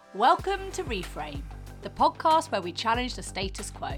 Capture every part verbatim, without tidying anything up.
Welcome to Reframe, the podcast where we challenge the status quo.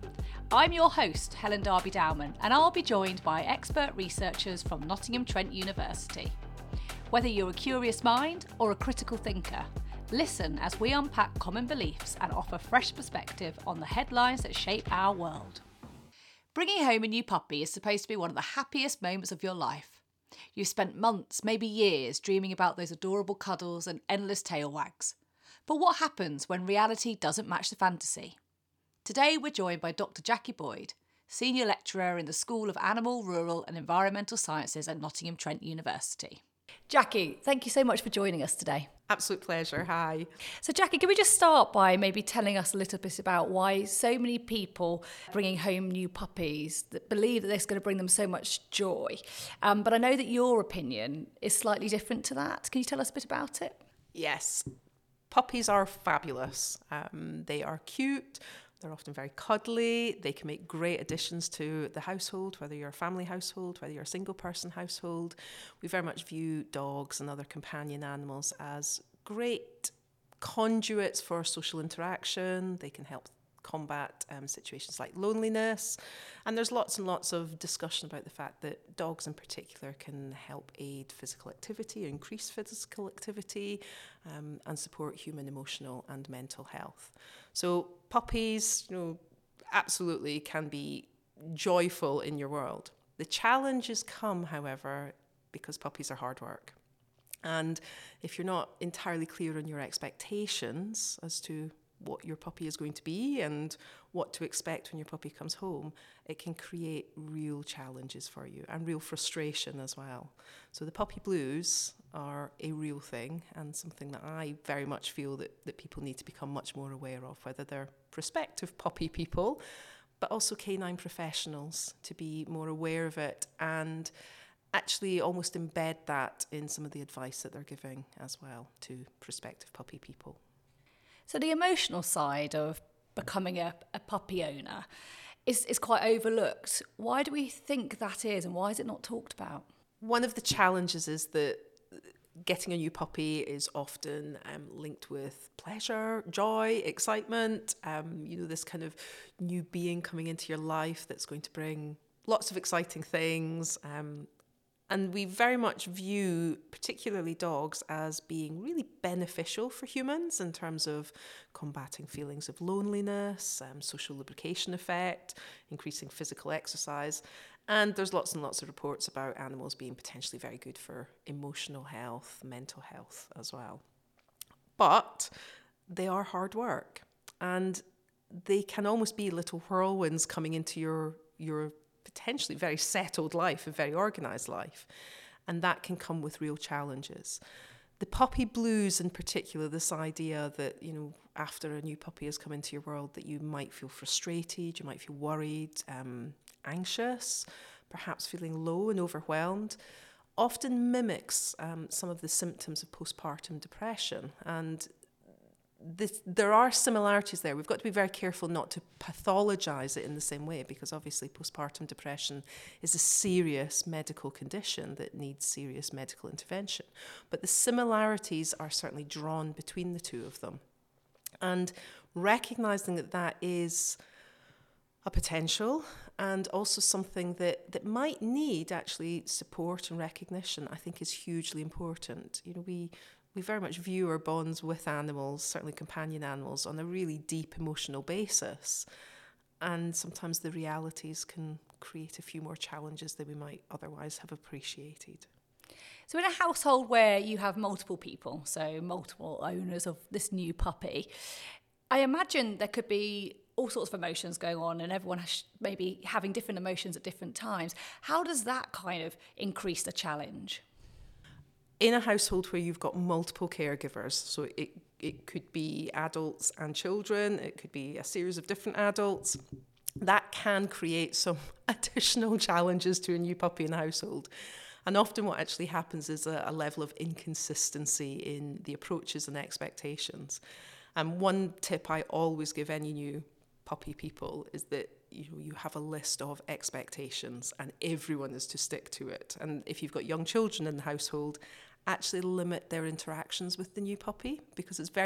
I'm your host, Helen Darby-Dowman, and I'll be joined by expert researchers from Nottingham Trent University. Whether you're a curious mind or a critical thinker, listen as we unpack common beliefs and offer fresh perspective on the headlines that shape our world. Bringing home a new puppy is supposed to be one of the happiest moments of your life. You've spent months, maybe years, dreaming about those adorable cuddles and endless tail wags. But what happens when reality doesn't match the fantasy? Today we're joined by Doctor Jackie Boyd, Senior Lecturer in the School of Animal, Rural and Environmental Sciences at Nottingham Trent University. Jackie, thank you so much for joining us today. Absolute pleasure. Hi. So Jackie, can we just start by maybe telling us a little bit about why so many people bringing home new puppies that believe that this is going to bring them so much joy? Um, but I know that your opinion is slightly different to that. Can you tell us a bit about it? Yes. Puppies are fabulous. Um, they are cute. They're often very cuddly. They can make great additions to the household, whether you're a family household, whether you're a single person household. We very much view dogs and other companion animals as great conduits for social interaction. They can help combat um, situations like loneliness. And there's lots and lots of discussion about the fact that dogs in particular can help aid physical activity, increase physical activity, um, and support human emotional and mental health. So puppies, you know, absolutely can be joyful in your world. The challenges come, however, because puppies are hard work. And if you're not entirely clear on your expectations as to what your puppy is going to be and what to expect when your puppy comes home, it can create real challenges for you and real frustration as well. So the puppy blues are a real thing and something that I very much feel that, that people need to become much more aware of, whether they're prospective puppy people, but also canine professionals, to be more aware of it and actually almost embed that in some of the advice that they're giving as well to prospective puppy people. So the emotional side of becoming a, a puppy owner is, is quite overlooked. Why do we think that is, and why is it not talked about? One of the challenges is that getting a new puppy is often um, linked with pleasure, joy, excitement, um, you know, this kind of new being coming into your life that's going to bring lots of exciting things. Um, And we very much view particularly dogs as being really beneficial for humans in terms of combating feelings of loneliness, um, social lubrication effect, increasing physical exercise. And there's lots and lots of reports about animals being potentially very good for emotional health, mental health as well. But they are hard work, and they can almost be little whirlwinds coming into your your potentially very settled life, a very organised life. And that can come with real challenges. The puppy blues in particular, this idea that, you know, after a new puppy has come into your world, that you might feel frustrated, you might feel worried, um, anxious, perhaps feeling low and overwhelmed, often mimics um, some of the symptoms of postpartum depression. And This, there are similarities there. We've got to be very careful not to pathologise it in the same way, because obviously postpartum depression is a serious medical condition that needs serious medical intervention. But the similarities are certainly drawn between the two of them. And recognising that that is a potential and also something that, that might need actually support and recognition, I think is hugely important. You know, we... We very much view our bonds with animals, certainly companion animals, on a really deep emotional basis. And sometimes the realities can create a few more challenges than we might otherwise have appreciated. So in a household where you have multiple people, so multiple owners of this new puppy, I imagine there could be all sorts of emotions going on and everyone has maybe having different emotions at different times. How does that kind of increase the challenge? In a household where you've got multiple caregivers, so it, it could be adults and children, it could be a series of different adults, that can create some additional challenges to a new puppy in the household. And often what actually happens is a, a level of inconsistency in the approaches and expectations. And one tip I always give any new puppy people is that you know, you have a list of expectations and everyone is to stick to it. And if you've got young children in the household, actually limit their interactions with the new puppy, because it's very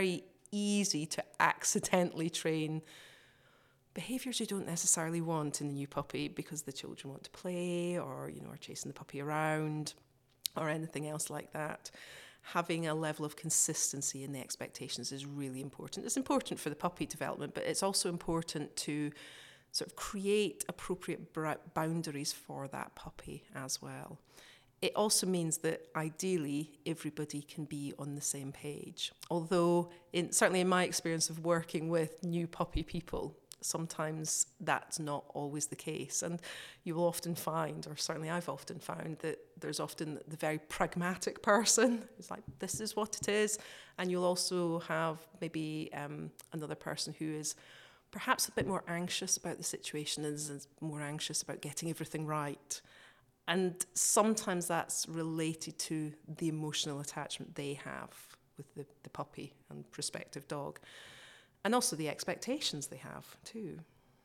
easy to accidentally train behaviours you don't necessarily want in the new puppy because the children want to play or, you know, are chasing the puppy around or anything else like that. Having a level of consistency in the expectations is really important. It's important for the puppy development, but it's also important to sort of create appropriate boundaries for that puppy as well. It also means that ideally everybody can be on the same page. Although, in, certainly in my experience of working with new puppy people, sometimes that's not always the case. And you will often find, or certainly I've often found, that there's often the very pragmatic person who's like, this is what it is. And you'll also have maybe um, another person who is perhaps a bit more anxious about the situation and is more anxious about getting everything right. And sometimes that's related to the emotional attachment they have with the, the puppy and prospective dog. And also the expectations they have too.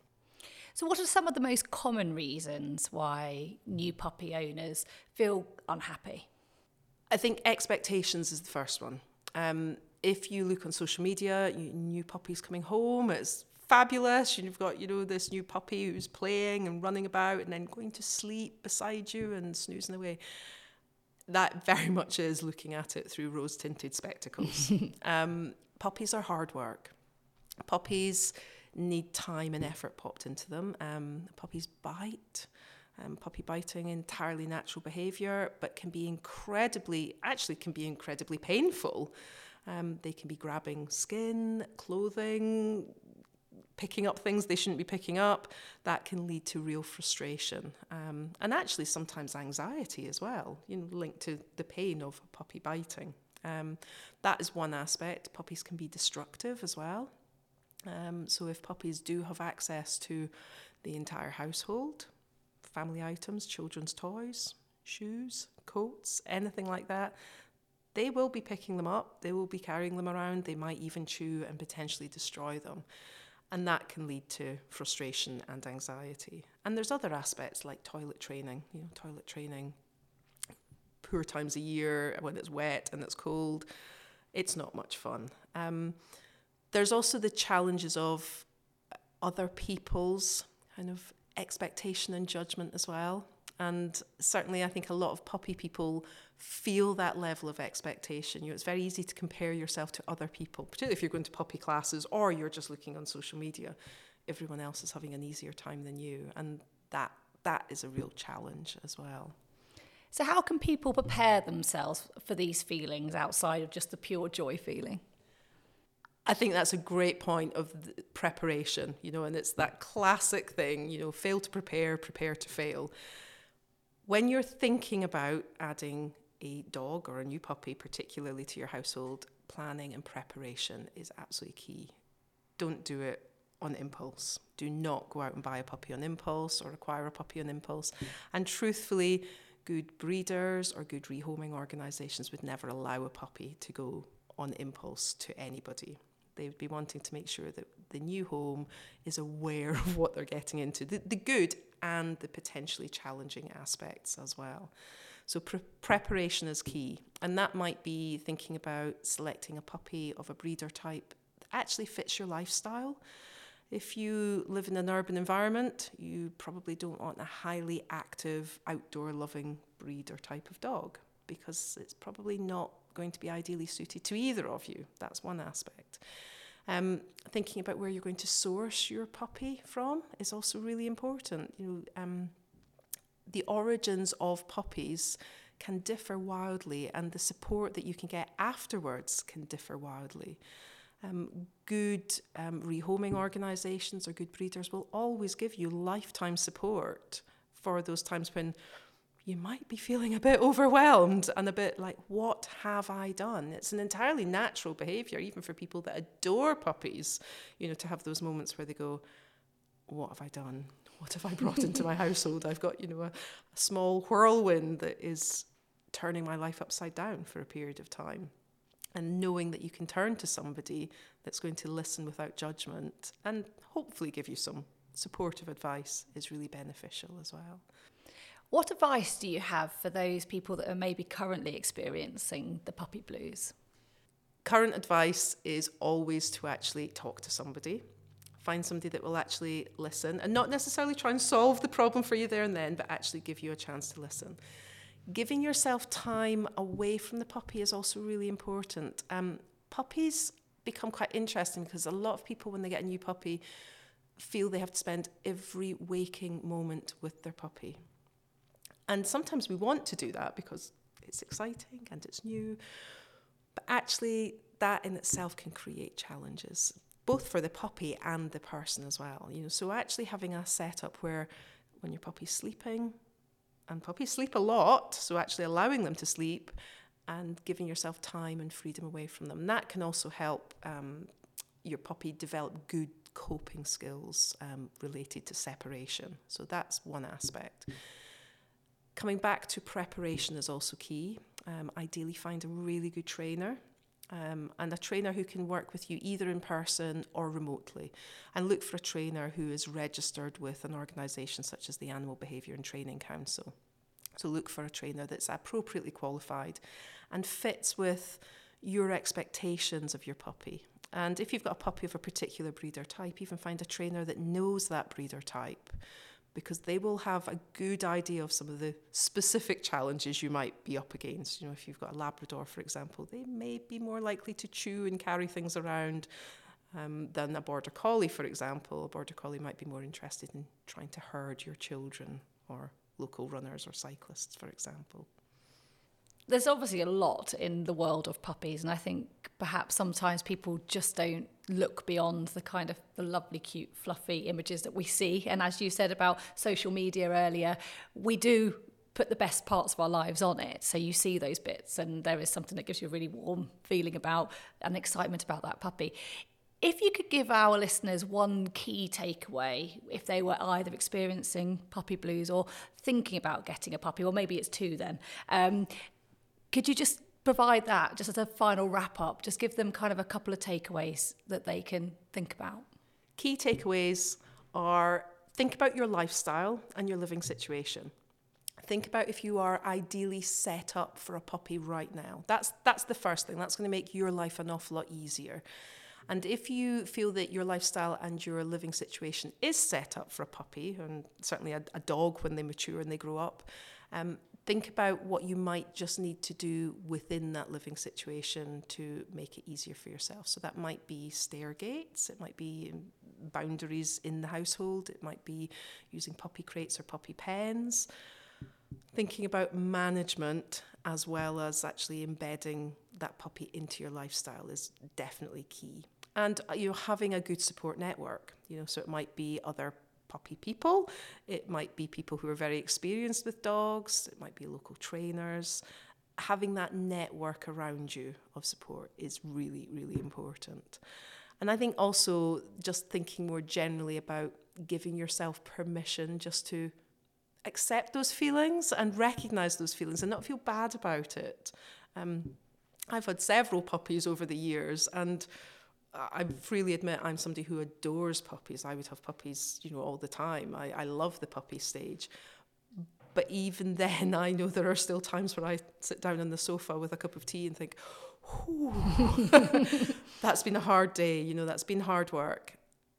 So what are some of the most common reasons why new puppy owners feel unhappy? I think expectations is the first one. Um, if you look on social media, you, new puppies coming home, it's fabulous. You've got, you know, this new puppy who's playing and running about and then going to sleep beside you and snoozing away. That very much is looking at it through rose-tinted spectacles. um, puppies are hard work. Puppies need time and effort popped into them. Um, puppies bite. Um, puppy biting, entirely natural behaviour, but can be incredibly, actually can be incredibly painful. Um, they can be grabbing skin, clothing, picking up things they shouldn't be picking up. That can lead to real frustration um, and actually sometimes anxiety as well, you know, linked to the pain of puppy biting. Um, that is one aspect. Puppies can be destructive as well. Um, so if puppies do have access to the entire household, family items, children's toys, shoes, coats, anything like that, they will be picking them up, they will be carrying them around, they might even chew and potentially destroy them. And that can lead to frustration and anxiety. And there's other aspects like toilet training, you know, toilet training, poor times a year when it's wet and it's cold, it's not much fun. Um, There's also the challenges of other people's kind of expectation and judgment as well. And certainly I think a lot of puppy people feel that level of expectation. You know, it's very easy to compare yourself to other people, particularly if you're going to puppy classes or you're just looking on social media. Everyone else is having an easier time than you. And that that is a real challenge as well. So how can people prepare themselves for these feelings outside of just the pure joy feeling? I think that's a great point of preparation, you know, and it's that classic thing, you know, fail to prepare, prepare to fail. When you're thinking about adding a dog or a new puppy, particularly to your household, planning and preparation is absolutely key. Don't do it on impulse. Do not go out and buy a puppy on impulse or acquire a puppy on impulse. And truthfully, good breeders or good rehoming organisations would never allow a puppy to go on impulse to anybody. They would be wanting to make sure that the new home is aware of what they're getting into, the, the good and the potentially challenging aspects as well. So pre- preparation is key. And that might be thinking about selecting a puppy of a breeder type that actually fits your lifestyle. If you live in an urban environment, you probably don't want a highly active, outdoor-loving breeder type of dog because it's probably not going to be ideally suited to either of you. That's one aspect. Um, thinking about where you're going to source your puppy from is also really important. You know, um, the origins of puppies can differ wildly, and the support that you can get afterwards can differ wildly. Um, good um, rehoming organisations or good breeders will always give you lifetime support for those times when you might be feeling a bit overwhelmed and a bit like, what have I done? It's an entirely natural behaviour, even for people that adore puppies, you know, to have those moments where they go, what have I done? What have I brought into my household? I've got, you know, a, a small whirlwind that is turning my life upside down for a period of time. And knowing that you can turn to somebody that's going to listen without judgment and hopefully give you some supportive advice is really beneficial as well. What advice do you have for those people that are maybe currently experiencing the puppy blues? Current advice is always to actually talk to somebody. Find somebody that will actually listen and not necessarily try and solve the problem for you there and then, but actually give you a chance to listen. Giving yourself time away from the puppy is also really important. Um, puppies become quite interesting because a lot of people, when they get a new puppy, feel they have to spend every waking moment with their puppy. And sometimes we want to do that because it's exciting and it's new. But actually, that in itself can create challenges, both for the puppy and the person as well. You know, so actually having a setup where when your puppy's sleeping, and puppies sleep a lot, so actually allowing them to sleep and giving yourself time and freedom away from them, that can also help um, your puppy develop good coping skills um, related to separation. So that's one aspect. Coming back to preparation is also key. Um, ideally find a really good trainer um, and a trainer who can work with you either in person or remotely, and look for a trainer who is registered with an organisation such as the Animal Behaviour and Training Council. So look for a trainer that's appropriately qualified and fits with your expectations of your puppy. And if you've got a puppy of a particular breeder type, even find a trainer that knows that breeder type, because they will have a good idea of some of the specific challenges you might be up against. You know, if you've got a Labrador, for example, they may be more likely to chew and carry things around um, than a Border Collie, for example. A Border Collie might be more interested in trying to herd your children or local runners or cyclists, for example. There's obviously a lot in the world of puppies, and I think perhaps sometimes people just don't look beyond the kind of the lovely, cute, fluffy images that we see. And as you said about social media earlier, we do put the best parts of our lives on it. So you see those bits, and there is something that gives you a really warm feeling about and excitement about that puppy. If you could give our listeners one key takeaway, if they were either experiencing puppy blues or thinking about getting a puppy, or maybe it's two then, um, could you just provide that just as a final wrap up? Just give them kind of a couple of takeaways that they can think about. Key takeaways are: think about your lifestyle and your living situation. Think about if you are ideally set up for a puppy right now. That's that's the first thing. That's going to make your life an awful lot easier. And if you feel that your lifestyle and your living situation is set up for a puppy, and certainly a, a dog when they mature and they grow up, um, think about what you might just need to do within that living situation to make it easier for yourself. So that might be stair gates, it might be boundaries in the household, it might be using puppy crates or puppy pens. Thinking about management as well as actually embedding that puppy into your lifestyle is definitely key. And you know, having a good support network, you know, so it might be other puppy people, it might be people who are very experienced with dogs, it might be local trainers. Having that network around you of support is really, really important. And I think also just thinking more generally about giving yourself permission just to accept those feelings and recognise those feelings and not feel bad about it. Um, I've had several puppies over the years, and I freely admit I'm somebody who adores puppies. I would have puppies, you know, all the time. I, I love the puppy stage. But even then, I know there are still times where I sit down on the sofa with a cup of tea and think, "Ooh, that's been a hard day, you know, that's been hard work."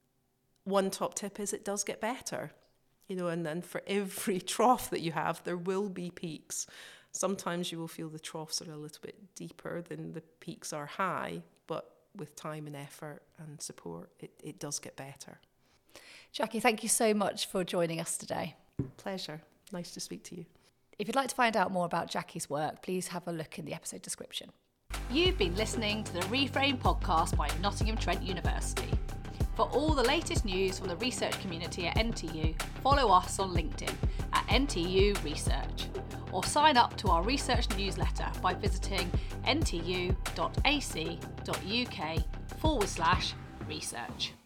One top tip is it does get better. You know, and then for every trough that you have, there will be peaks. Sometimes you will feel the troughs are a little bit deeper than the peaks are high, but with time and effort and support, it, it does get better. Jackie, thank you so much for joining us today. Pleasure. Nice to speak to you. If you'd like to find out more about Jackie's work, please have a look in the episode description. You've been listening to the Reframe podcast by Nottingham Trent University. For all the latest news from the research community at N T U, follow us on LinkedIn at N T U Research, or sign up to our research newsletter by visiting ntu.ac.uk forward slash research.